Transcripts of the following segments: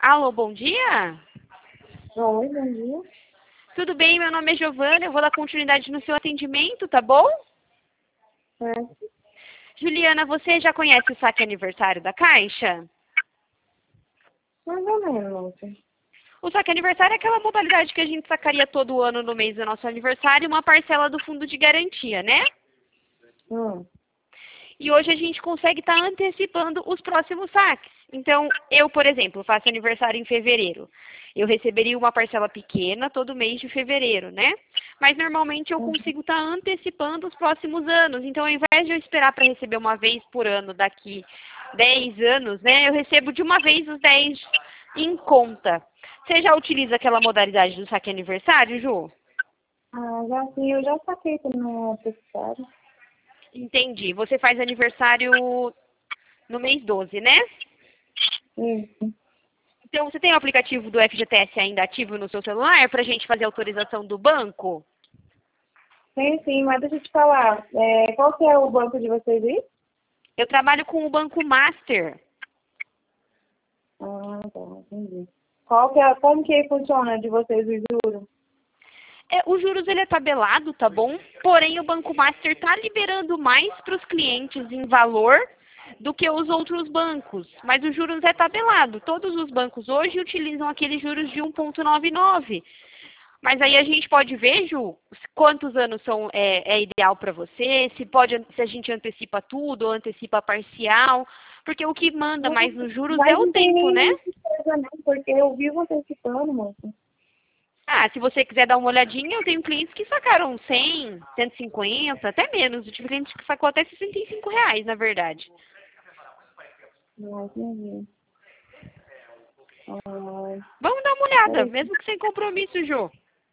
Alô, bom dia? Oi, bom dia. Tudo bem? Meu nome é Giovana, eu vou dar continuidade no seu atendimento, tá bom? Certo. Juliana, você já conhece o saque aniversário da Caixa? Mais ou menos. O saque aniversário é aquela modalidade que a gente sacaria todo ano no mês do nosso aniversário, uma parcela do fundo de garantia, né? E hoje a gente consegue estar antecipando os próximos saques. Então, eu, por exemplo, faço aniversário em fevereiro. Eu receberia uma parcela pequena todo mês de fevereiro, né? Mas normalmente eu consigo estar antecipando os próximos anos. Então, ao invés de eu esperar para receber uma vez por ano daqui 10 anos, né? Eu recebo de uma vez os 10 em conta. Você já utiliza aquela modalidade do saque aniversário, Ju? Ah, já sim, eu já saquei também no necessário. Entendi. Você faz aniversário no mês 12, né? Isso. Então, você tem o aplicativo do FGTS ainda ativo no seu celular para a gente fazer a autorização do banco? Sim, mas deixa eu te falar. Qual que é o banco de vocês aí? Eu trabalho com o Banco Master. Ah, tá, entendi. Como que funciona de vocês o juro? Os juros ele é tabelado, tá bom? Porém, o Banco Master está liberando mais para os clientes em valor do que os outros bancos. Mas os juros é tabelado. Todos os bancos hoje utilizam aqueles juros de 1,99. Mas aí a gente pode ver, Ju, quantos anos é ideal para você, se a gente antecipa tudo ou antecipa parcial, porque o que manda mais nos juros é Mas o não tem tempo, né? nenhuma certeza não, porque eu vivo antecipando, moça. Ah, se você quiser dar uma olhadinha, eu tenho clientes que sacaram 100, 150, até menos. Eu tive cliente que sacou até R$ 65, na verdade. Não, entendi. Ah, Vamos dar uma olhada, peraí. mesmo que sem compromisso, Ju.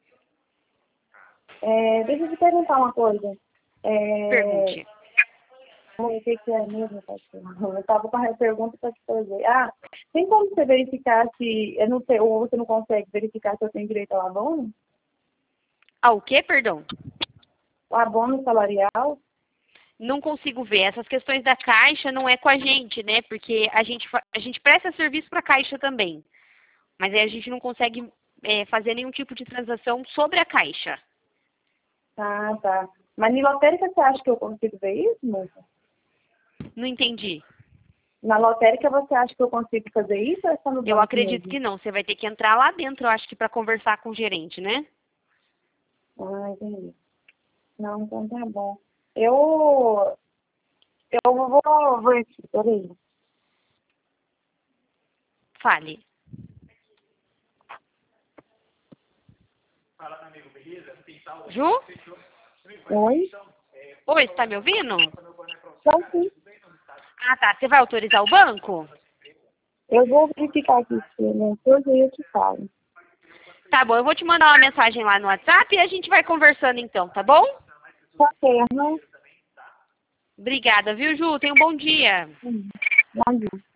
Deixa eu te perguntar uma coisa. É, Pergunte. o que é mesmo, pastor? Eu estava com a pergunta para te fazer. Ah, tem como você verificar se, eu não sei, ou você não consegue verificar se eu tenho direito ao abono? Ah, o quê, perdão? O abono salarial? Não consigo ver. Essas questões da Caixa não é com a gente, né? Porque a gente presta serviço para a Caixa também. Mas aí a gente não consegue fazer nenhum tipo de transação sobre a Caixa. Ah, tá. Mas na lotérica você acha que eu consigo ver isso, moça? Não entendi. Na lotérica você acha que eu consigo fazer isso ou é só no Eu banco acredito mesmo? que não. Você vai ter que entrar lá dentro, eu acho que para conversar com o gerente, né? Ah, entendi. Não, então tá bom. Eu vou ver aqui, peraí. Fale. Ju? Oi? Oi, você tá me ouvindo? Então sim. Ah, tá. Você vai autorizar o banco? Eu vou verificar aqui se não coisa e eu te falo. Tá bom, eu vou te mandar uma mensagem lá no WhatsApp e a gente vai conversando então, tá bom? Tá certo, né? Obrigada, viu, Ju? Tenha um bom dia. Bom dia.